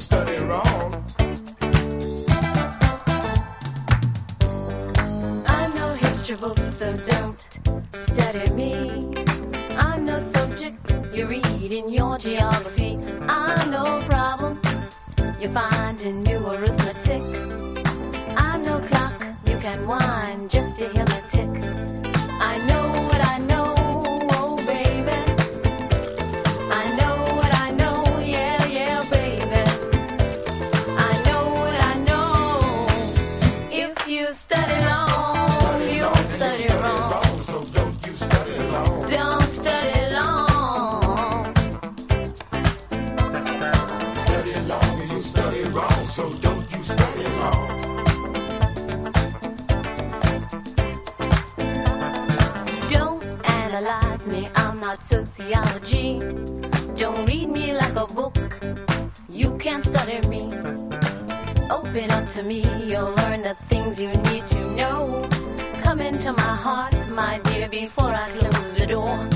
study wrong. I'm no history book, so don't study me. I'm no subject you read in your geography. I'm no problem you find in new arithmetic. I'm no clock you can wind just to hear me tick. I know what I know, oh baby. I know what I know, yeah, yeah, baby. I know what I know. If you study long, you'll study wrong. So don't you study long. Don't study long. Study long and you study wrong. So don't you study long. Don't analyze me, I'm not sociology. Don't read me like a book, you can't study me. Open up to me, you'll learn the things you need to know. Come into my heart, my dear, before I close the door.